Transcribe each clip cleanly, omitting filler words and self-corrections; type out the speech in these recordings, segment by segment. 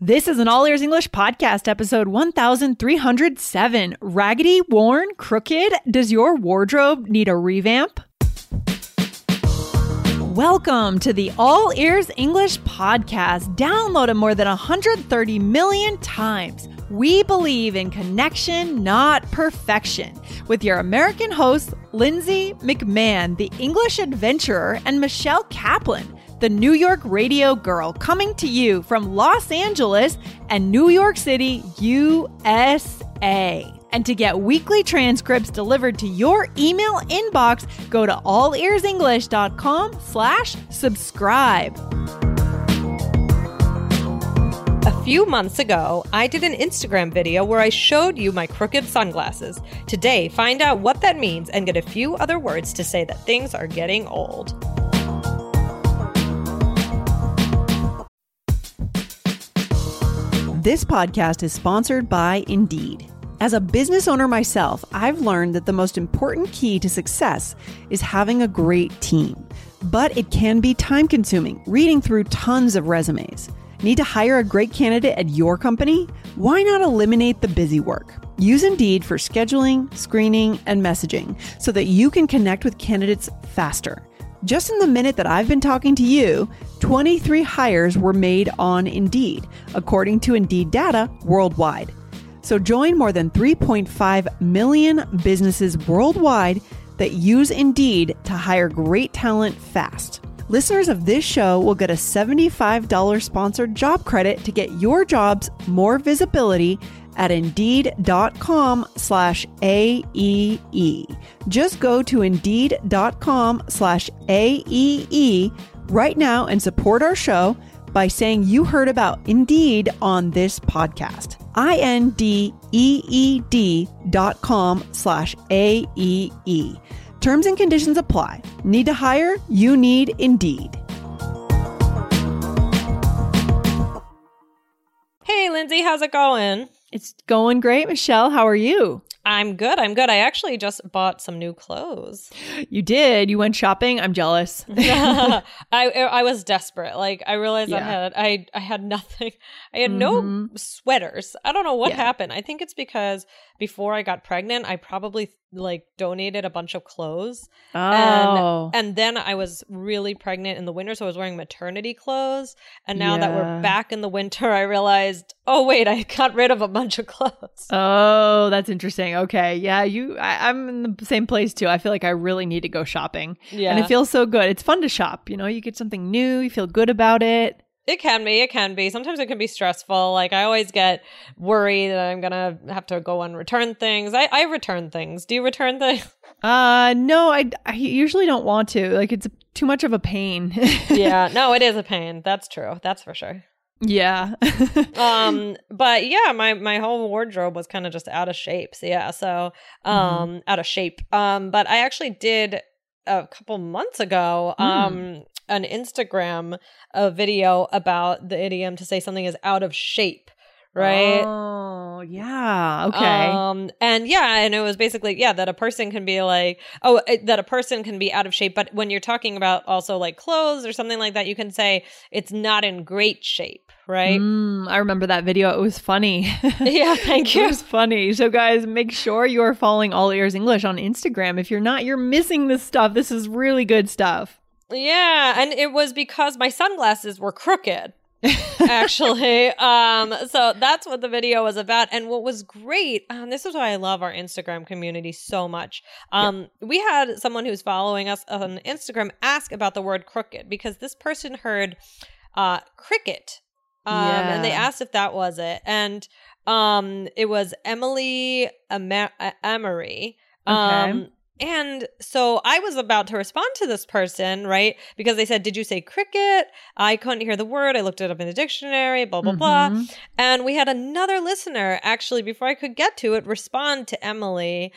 This is an All Ears English podcast, episode 1307. Raggedy, worn, crooked? Does your wardrobe need a revamp? Welcome to the All Ears English podcast, downloaded more than 130 million times. We believe in connection, not perfection. With your American hosts, Lindsay McMahon, the English adventurer, and Michelle Kaplan, the New York radio girl, coming to you from Los Angeles and New York City, USA. And to get weekly transcripts delivered to your email inbox, go to allearsenglish.com/subscribe. A few months ago, I did an Instagram video where I showed you my crooked sunglasses. Today, find out what that means and get a few other words to say that things are getting old. This podcast is sponsored by Indeed. As a business owner myself, I've learned that the most important key to success is having a great team. But it can be time-consuming, reading through tons of resumes. Need to hire a great candidate at your company? Why not eliminate the busy work? Use Indeed for scheduling, screening, and messaging so that you can connect with candidates faster. Just in the minute that I've been talking to you, 23 hires were made on Indeed, according to Indeed data worldwide. So join more than 3.5 million businesses worldwide that use Indeed to hire great talent fast. Listeners of this show will get a $75 sponsored job credit to get your jobs more visibility at Indeed.com/AEE. Just go to Indeed.com/AEE right now and support our show by saying you heard about Indeed on this podcast. INDEED.com/AEE. Terms and conditions apply. Need to hire? You need Indeed. Hey, Lindsay, how's it going? It's going great, Michelle. How are you? I'm good. I actually just bought some new clothes. You did? You went shopping? I'm jealous. I was desperate. Like, I realized I had nothing. I had no sweaters. I don't know what happened. I think it's because before I got pregnant, I probably donated a bunch of clothes. Oh. And then I was really pregnant in the winter, so I was wearing maternity clothes. And now that we're back in the winter, I realized, oh wait, I got rid of a bunch of clothes. Oh, that's interesting. Okay. Yeah, I'm in the same place too. I feel like I really need to go shopping. Yeah. And it feels so good. It's fun to shop. You know, you get something new, you feel good about it. It can be. Sometimes it can be stressful. Like, I always get worried that I'm going to have to go and return things. I return things. Do you return things? No, I usually don't want to. Like, it's too much of a pain. Yeah, no, it is a pain. That's true. That's for sure. Yeah. But yeah, my whole wardrobe was kind of just out of shape. So yeah, out of shape. But I actually did a couple months ago, an Instagram video about the idiom to say something is out of shape, right? Oh, yeah. Okay. And it was basically, that a person can be that a person can be out of shape. But when you're talking about also like clothes or something like that, you can say it's not in great shape, right? I remember that video. It was funny. Yeah, thank you. It was funny. So guys, make sure you are following All Ears English on Instagram. If you're not, you're missing this stuff. This is really good stuff. Yeah, and it was because my sunglasses were crooked, actually. So that's what the video was about. And what was great, this is why I love our Instagram community so much. We had someone who's following us on Instagram ask about the word crooked because this person heard cricket. And they asked if that was it. And it was Emily Amory. Okay. And so I was about to respond to this person, right? Because they said, did you say cricket? I couldn't hear the word. I looked it up in the dictionary, blah, blah, blah. And we had another listener, actually, before I could get to it, respond to Emily,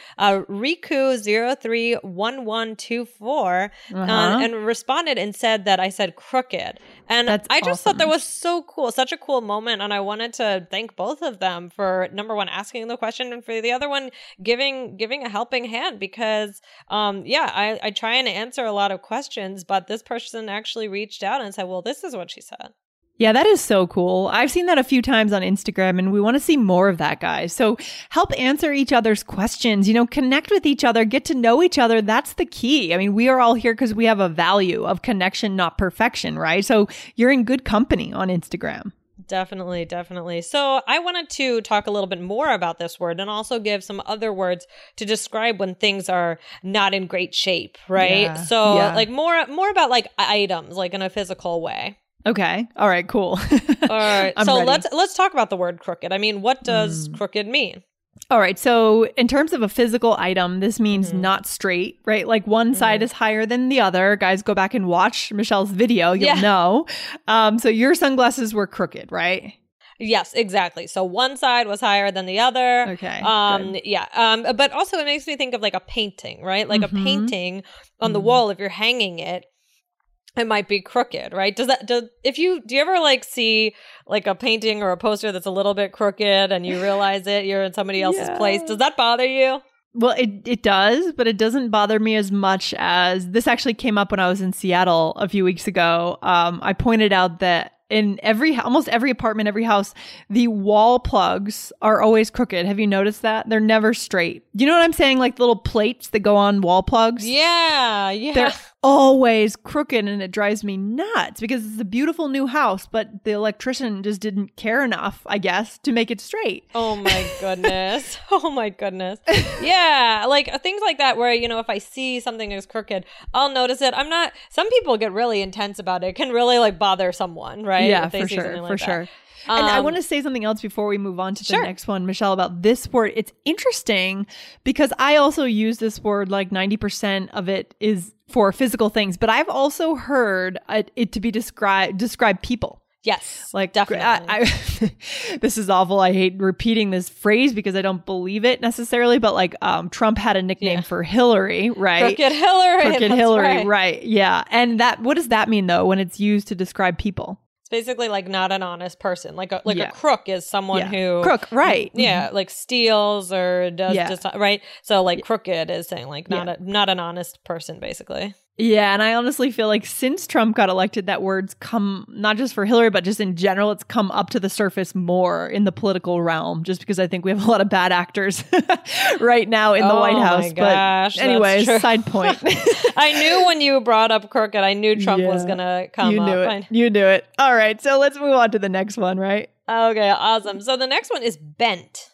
Riku031124, and responded and said that I said crooked. And I just thought that was so cool, such a cool moment. And I wanted to thank both of them for, number one, asking the question, and for the other one, giving a helping hand, because I try and answer a lot of questions, but this person actually reached out and said, well, this is what she said. Yeah, that is so cool. I've seen that a few times on Instagram and we want to see more of that, guys. So help answer each other's questions, connect with each other, get to know each other. That's the key. I mean, we are all here because we have a value of connection, not perfection, right? So you're in good company on Instagram. Definitely, definitely. So I wanted to talk a little bit more about this word and also give some other words to describe when things are not in great shape, right? Yeah, so yeah. like more about like items, like in a physical way. Okay. All right, cool. All right. So ready. let's talk about the word crooked. I mean, what does crooked mean? All right. So in terms of a physical item, this means not straight, right? Like one side is higher than the other. Guys, go back and watch Michelle's video. You'll know. So your sunglasses were crooked, right? Yes, exactly. So one side was higher than the other. Okay. Yeah. But also it makes me think of like a painting, right? Like a painting on the wall, if you're hanging it, it might be crooked, right? Do you ever like see like a painting or a poster that's a little bit crooked and you realize you're in somebody else's place? Does that bother you? Well, it does, but it doesn't bother me as much as this actually came up when I was in Seattle a few weeks ago. I pointed out that in almost every apartment, every house, the wall plugs are always crooked. Have you noticed that? They're never straight. You know what I'm saying? Like little plates that go on wall plugs? Yeah. They're always crooked and it drives me nuts because it's a beautiful new house, but the electrician just didn't care enough, I guess, to make it straight. Oh my goodness. Oh my goodness. Yeah. Like things like that where, if I see something is crooked, I'll notice it. Some people get really intense about it. It can really like bother someone, right? Yeah, for sure. And I want to say something else before we move on to the next one, Michelle, about this word. It's interesting because I also use this word, like 90% of it is for physical things, but I've also heard it to be describe people. Yes, like definitely. This is awful. I hate repeating this phrase because I don't believe it necessarily, but like Trump had a nickname for Hillary, right? Crooked Hillary. Crooked Hillary, right. Yeah. And what does that mean though when it's used to describe people? It's basically like not an honest person. Like a crook is someone who crook, right? Yeah, like steals or does just right. So like crooked is saying like not an honest person, basically. Yeah, and I honestly feel like since Trump got elected, that word's come, not just for Hillary, but just in general, it's come up to the surface more in the political realm, just because I think we have a lot of bad actors right now in the White House. My gosh, but anyways, side point. I knew when you brought up crooked, I knew Trump was going to come up. You knew it. All right, so let's move on to the next one, right? Okay, awesome. So the next one is bent.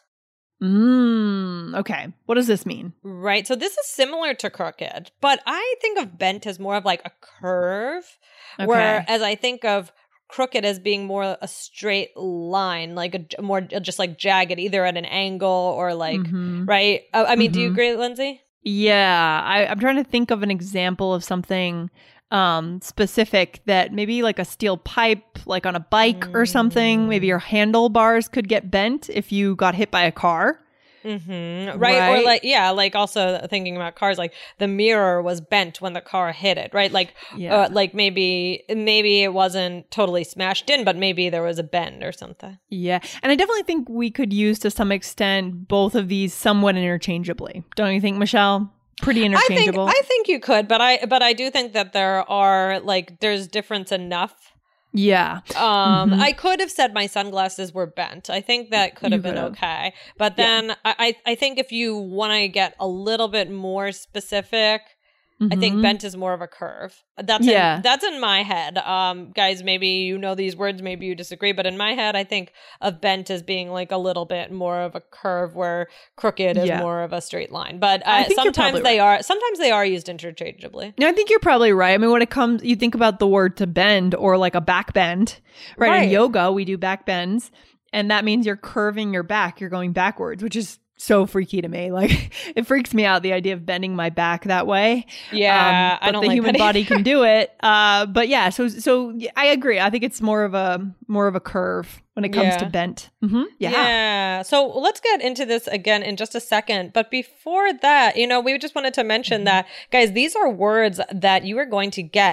Okay. What does this mean? Right. So this is similar to crooked, but I think of bent as more of like a curve, whereas I think of crooked as being more a straight line, like a more just like jagged, either at an angle or like, right? I mean, do you agree, Lindsay? Yeah. I'm trying to think of an example of something specific that maybe like a steel pipe, like on a bike or something. Maybe your handlebars could get bent if you got hit by a car. Right. Or like also thinking about cars, like the mirror was bent when the car hit it, right? Like, like maybe it wasn't totally smashed in, but maybe there was a bend or something. Yeah. And I definitely think we could use to some extent both of these somewhat interchangeably. Don't you think, Michelle? Pretty interchangeable. I think you could, but I do think that there's difference enough. Yeah. I could have said my sunglasses were bent. I think that could have been okay. But then I think if you want to get a little bit more specific, I think bent is more of a curve. That's in my head. Guys, maybe you know these words, maybe you disagree, but in my head, I think of bent as being like a little bit more of a curve, where crooked is more of a straight line. But sometimes they are used interchangeably. No, I think you're probably right. I mean, when it comes, you think about the word to bend or like a back bend, right? In yoga, we do back bends, and that means you're curving your back. You're going backwards, which is so freaky to me. Like, it freaks me out, the idea of bending my back that way. Yeah, but I don't the human body can do it. But yeah, so I agree. I think it's more of a curve when it comes to bent. Yeah. So let's get into this again in just a second. But before that, we just wanted to mention that, guys, these are words that you are going to get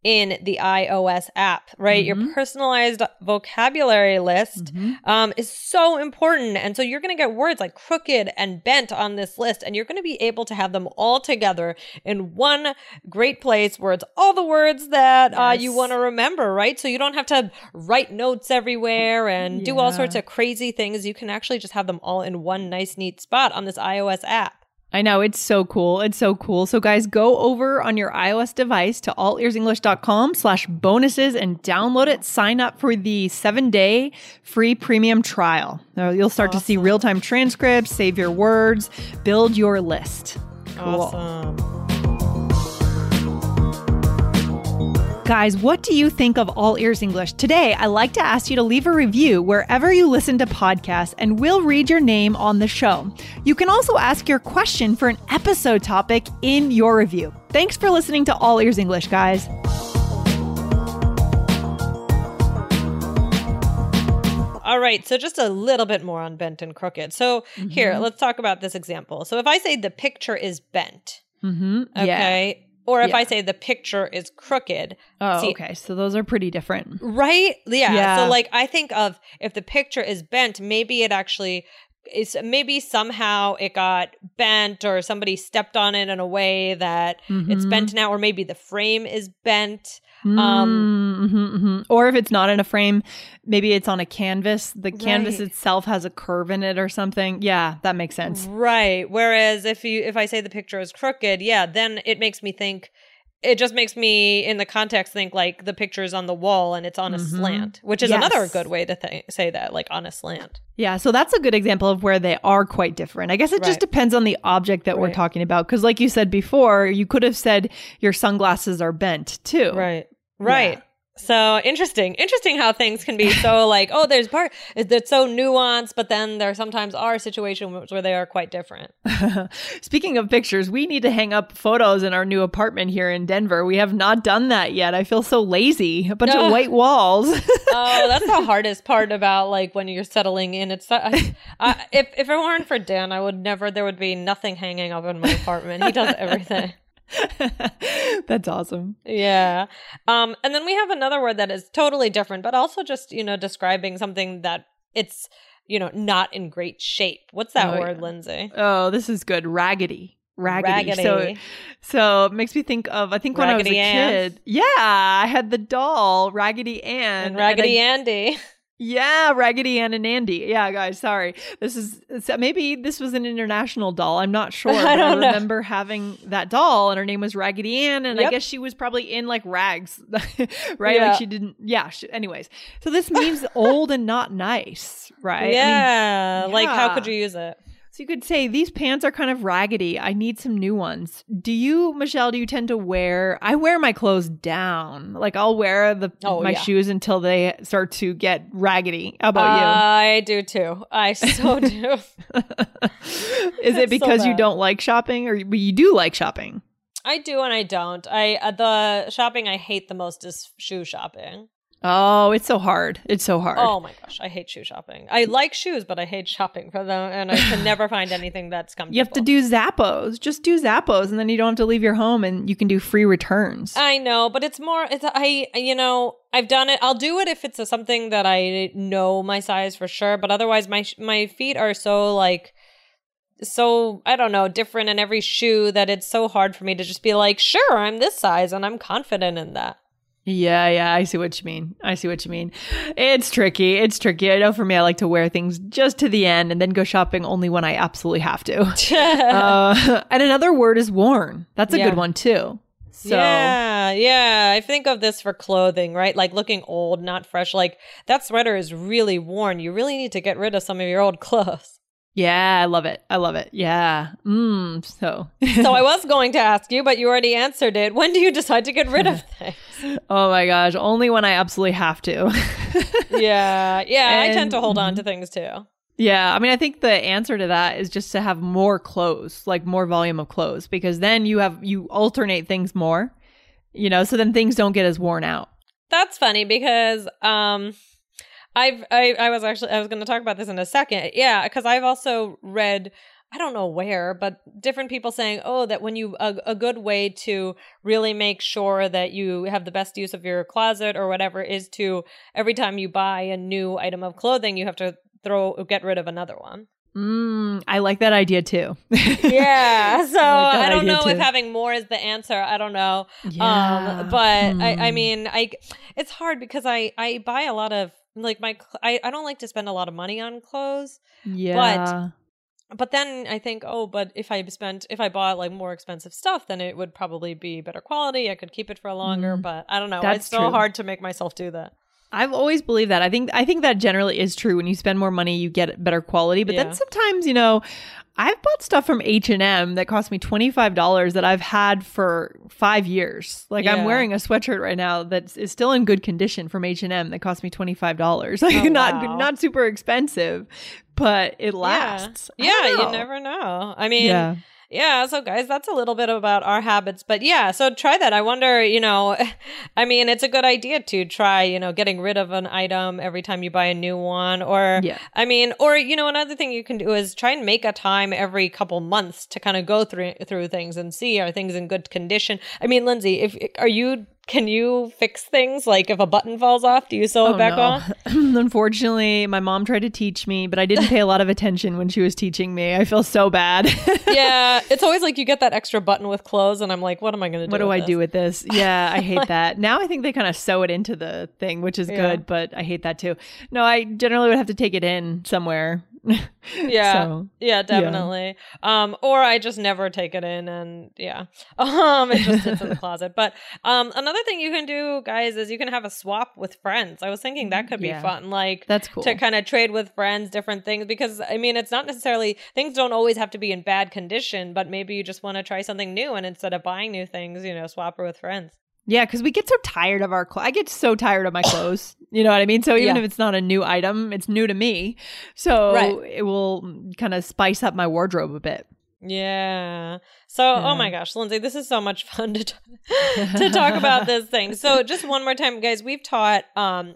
in the iOS app, right? Your personalized vocabulary list is so important. And so you're going to get words like crooked and bent on this list, and you're going to be able to have them all together in one great place where it's all the words that you want to remember, right? So you don't have to write notes everywhere and do all sorts of crazy things. You can actually just have them all in one nice, neat spot on this iOS app. I know. It's so cool. It's so cool. So guys, go over on your iOS device to allearsenglish.com/bonuses and download it. Sign up for the 7-day free premium trial. Now you'll start to see real-time transcripts, save your words, build your list. Cool. Awesome. Guys, what do you think of All Ears English? Today, I like to ask you to leave a review wherever you listen to podcasts, and we'll read your name on the show. You can also ask your question for an episode topic in your review. Thanks for listening to All Ears English, guys. All right, so just a little bit more on bent and crooked. So here, let's talk about this example. So if I say the picture is bent, okay, or if I say the picture is crooked. Oh, okay. So those are pretty different. Right? Yeah. So like I think of if the picture is bent, maybe it actually is, maybe somehow it got bent or somebody stepped on it in a way that it's bent now, or maybe the frame is bent. Or if it's not in a frame, maybe it's on a canvas. The canvas itself has a curve in it or something. Yeah, that makes sense. Right. Whereas if I say the picture is crooked, then it makes me think, it just makes me in the context think like the picture is on the wall and it's on a slant, which is another good way to say that, like on a slant. Yeah, so that's a good example of where they are quite different. I guess it just depends on the object that we're talking about. Because like you said before, you could have said your sunglasses are bent too. Right. Yeah. So interesting how things can be so like, oh, there's part that's so nuanced, but then there sometimes are situations where they are quite different. Speaking of pictures, we need to hang up photos in our new apartment here in Denver. We have not done that yet. I feel so lazy. A bunch of white walls. Oh, that's the hardest part about like when you're settling in. It's if it weren't for Dan, there would be nothing hanging up in my apartment. He does everything. That's awesome. Yeah. And then we have another word that is totally different, but also just, describing something that it's, not in great shape. What's that word, Lindsay? Oh, this is good. Raggedy. So it makes me think of, I think when Raggedy I was a kid. Yeah, I had the doll, Raggedy Ann. And Raggedy Andy. Yeah, Raggedy Ann and Andy. Yeah, guys, sorry. Maybe this was an international doll. I'm not sure. I remember having that doll, and her name was Raggedy Ann, and I guess she was probably in like rags, right? Yeah. Like she didn't. Yeah. Anyways, so this means old and not nice, right? Yeah. I mean, like how could you use it? So you could say, these pants are kind of raggedy. I need some new ones. Michelle, do you tend to I wear my clothes down. Like I'll wear my shoes until they start to get raggedy. How about you? I do too. I so do. Is it because you don't like shopping, or you do like shopping? I do and I don't. The shopping I hate the most is shoe shopping. Oh, it's so hard. Oh my gosh, I hate shoe shopping. I like shoes, but I hate shopping for them, and I can never find anything that's comfortable. You have to do Zappos. Just do Zappos, and then you don't have to leave your home, and you can do free returns. I know, but I've done it. I'll do it if it's something that I know my size for sure, but otherwise my feet are so like, so I don't know, different in every shoe that it's so hard for me to just be like, sure, I'm this size and I'm confident in that. Yeah, I see what you mean. It's tricky. I know for me, I like to wear things just to the end and then go shopping only when I absolutely have to. And another word is worn. That's a good one too. So. Yeah. I think of this for clothing, right? Like looking old, not fresh. Like that sweater is really worn. You really need to get rid of some of your old clothes. Yeah, I love it. Yeah. So I was going to ask you, but you already answered it. When do you decide to get rid of things? Oh my gosh, only when I absolutely have to. Yeah, I tend to hold on to things too. Yeah, I mean, I think the answer to that is just to have more clothes, like more volume of clothes, because then you alternate things more, so then things don't get as worn out. That's funny because I was going to talk about this in a second. Yeah, because I've also read, I don't know where, but different people saying, oh, that when you, a good way to really make sure that you have the best use of your closet or whatever is to, every time you buy a new item of clothing, you have to get rid of another one. I like that idea too. Yeah. So I don't know if having more is the answer. I don't know. Yeah. But I mean, it's hard because I buy a lot of like I don't like to spend a lot of money on clothes. Yeah. But then I think, but if I bought like more expensive stuff, then it would probably be better quality. I could keep it for longer, but I don't know. It's so hard to make myself do that. I've always believed that. I think that generally is true. When you spend more money, you get better quality. But then sometimes, I've bought stuff from H&M that cost me $25 that I've had for 5 years. Like I'm wearing a sweatshirt right now that is still in good condition from H&M that cost me $25. Like not super expensive, but it lasts. Yeah, you never know. I mean, yeah, so guys, that's a little bit about our habits. But yeah, so try that. I wonder, I mean, it's a good idea to try, getting rid of an item every time you buy a new one. Or, I mean, or, another thing you can do is try and make a time every couple months to kind of go through things and see, are things in good condition? I mean, Lindsay, can you fix things? Like if a button falls off, do you sew it back on? Unfortunately, my mom tried to teach me, but I didn't pay a lot of attention when she was teaching me. I feel so bad. Yeah. It's always like you get that extra button with clothes and I'm like, what am I going to do? What do I do with this? Yeah, I hate that. Now I think they kind of sew it into the thing, which is good, but I hate that too. No, I generally would have to take it in somewhere. Yeah, definitely. Or I just never take it in and it just sits in the closet. But another thing you can do, guys, is you can have a swap with friends. I was thinking that could be fun, like that's cool to kind of trade with friends different things, because I mean, it's not necessarily, things don't always have to be in bad condition, but maybe you just want to try something new, and instead of buying new things, swap her with friends. Yeah, because we get so tired of our clothes. I get so tired of my clothes. You know what I mean? So even if it's not a new item, it's new to me. So it will kind of spice up my wardrobe a bit. Yeah. So, oh my gosh, Lindsay, this is so much fun to talk about this thing. So just one more time, guys, we've talked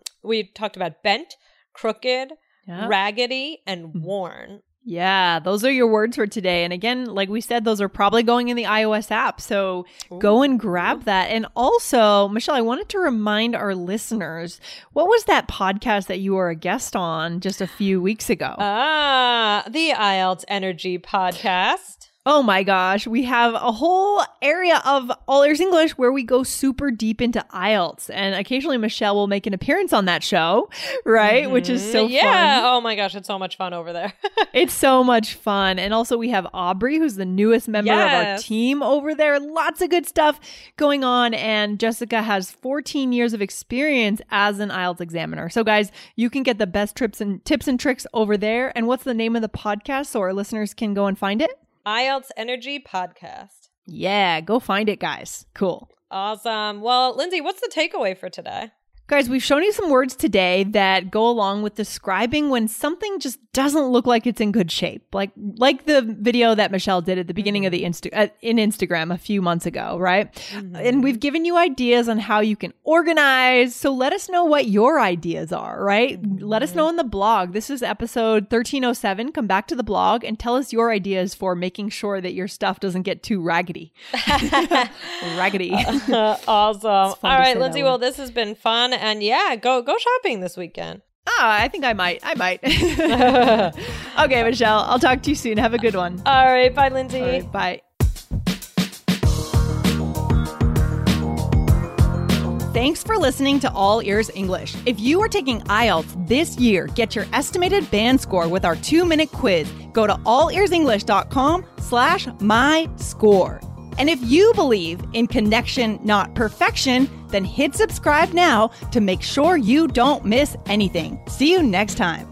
about bent, crooked, raggedy, and worn. Yeah, those are your words for today. And again, like we said, those are probably going in the iOS app. So go and grab that. And also, Michelle, I wanted to remind our listeners, what was that podcast that you were a guest on just a few weeks ago? The IELTS Energy Podcast. Oh my gosh, we have a whole area of All Ears English where we go super deep into IELTS, and occasionally Michelle will make an appearance on that show, right? Mm-hmm. Which is so fun. Yeah, oh my gosh, it's so much fun over there. It's so much fun. And also we have Aubrey, who's the newest member of our team over there. Lots of good stuff going on, and Jessica has 14 years of experience as an IELTS examiner. So guys, you can get the best tips and tricks over there. And what's the name of the podcast so our listeners can go and find it? IELTS Energy Podcast. Yeah, go find it, guys. Cool. Awesome. Well, Lindsay, what's the takeaway for today? Guys, we've shown you some words today that go along with describing when something just doesn't look like it's in good shape. Like the video that Michelle did at the beginning of the in Instagram a few months ago, right? Mm-hmm. And we've given you ideas on how you can organize. So let us know what your ideas are, right? Mm-hmm. Let us know in the blog. This is episode 1307. Come back to the blog and tell us your ideas for making sure that your stuff doesn't get too raggedy. Raggedy. Awesome. All right, Lindsay. Well, this has been fun. And go shopping this weekend. I think I might. Okay, Michelle, I'll talk to you soon. Have a good one. All right. Bye, Lindsay. All right, bye. Thanks for listening to All Ears English. If you are taking IELTS this year, get your estimated band score with our 2-minute quiz. Go to allearsenglish.com/myscore. And if you believe in connection, not perfection, then hit subscribe now to make sure you don't miss anything. See you next time.